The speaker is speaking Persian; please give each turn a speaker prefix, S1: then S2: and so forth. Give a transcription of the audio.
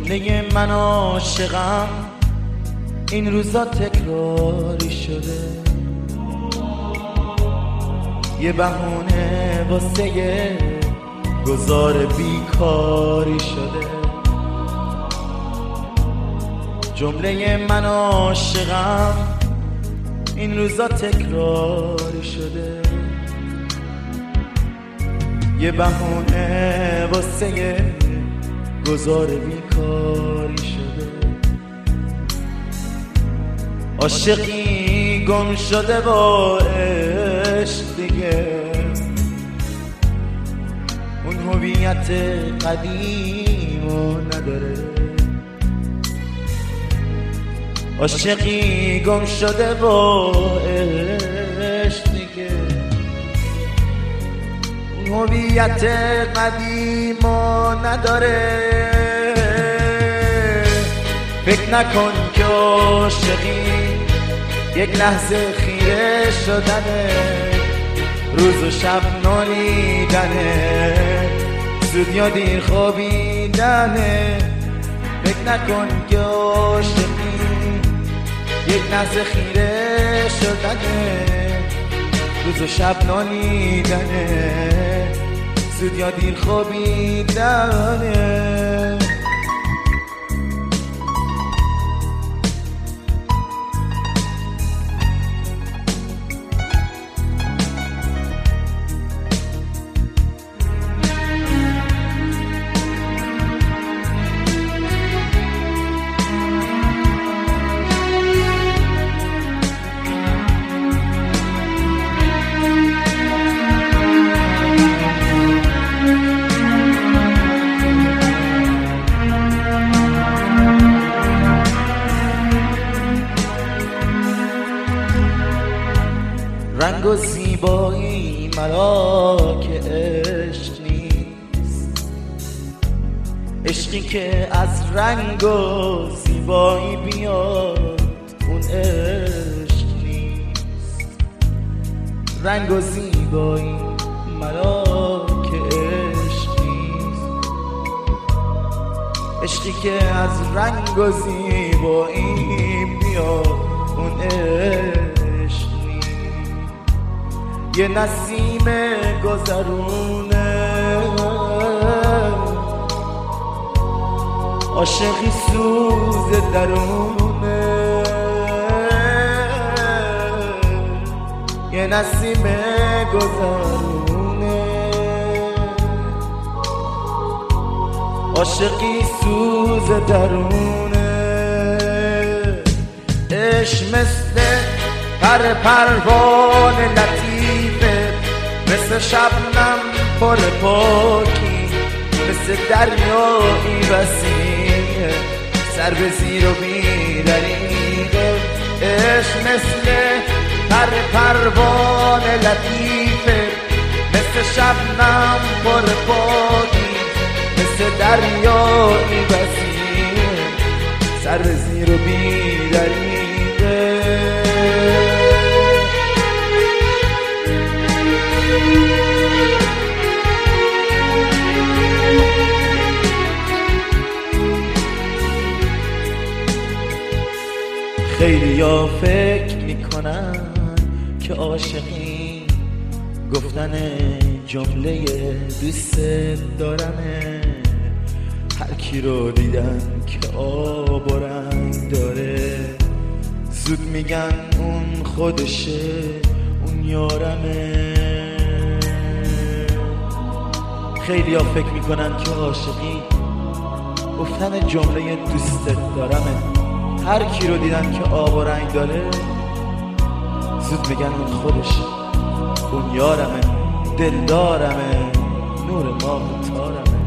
S1: جمله من عاشقم این روزا تکراری شده، یه بهونه واسه گذار بیکاری شده. جمله من عاشقم این روزا تکراری شده، یه بهونه واسه گذار بیکاری شده. عاشقی گم شده با عشق دیگه، اون هویت قدیمو نداره. عاشقی گم شده با عشق دیگه، اون هویت قدیمو نداره. فکر نکن که عاشقی یک لحظه خیره شدنه، روز و شب نالیدنه، زود یا دیر خوابیدنه. فکر نکن که عاشقی یک لحظه خیره شدنه، روز و شب نالیدنه، زود یا دیر خوابیدنه. رنگ و زیبایی ملاک عشق نیست، عشقی که از رنگ و زیبایی بیاد اون عشق نیست. رنگ و زیبایی ملاک عشق نیست، عشقی که از رنگ و زیبایی بیاد اون عشق. یه نسیم گذرونه، عاشقی سوز درونه. یه نسیم گذرونه، عاشقی سوز درونه. عشق مثل پر پروان لطیفه، مثل شبنم پر پاکی، مثل دریایی وسیعه، سر به زیر و بی دریغه. عشق مثل پر پروان لطیفه، مثل شبنم پر پاکی، مثل دریایی وسیعه، سر به زیر و بی دریغه. خیلی ها فکر میکنن که عاشقی گفتن جمله دوست دارمه. هر کی رو دیدن که آب و رنگ داره، زود میگن اون خودشه، اون یارمه. خیلی ها فکر میکنن که عاشقی گفتن جمله دوست دارمه. هر کی رو دیدن که آب و رنگ داره، زود میگن اون خودشه، اون یارمه، دلدارمه، نور ماه و تارمه.